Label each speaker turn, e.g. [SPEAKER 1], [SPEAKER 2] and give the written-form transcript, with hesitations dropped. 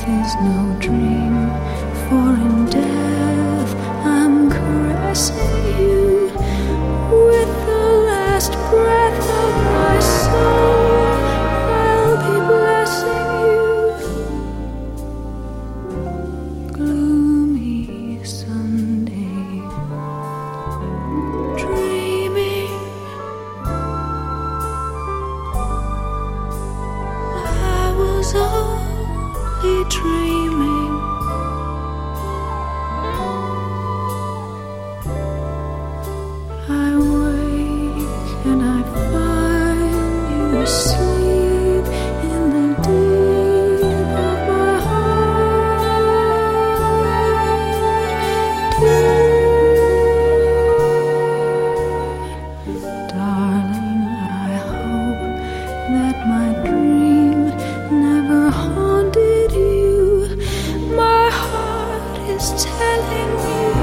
[SPEAKER 1] Death is no dream, for in death I'm caressing you with the last breath of my soul. I'll be blessing you. Gloomy Sunday, dreaming I was only dreaming. I wake and I find you asleep in the deep of my heart. Darling, I hope that my dream never haunted you. My heart is telling me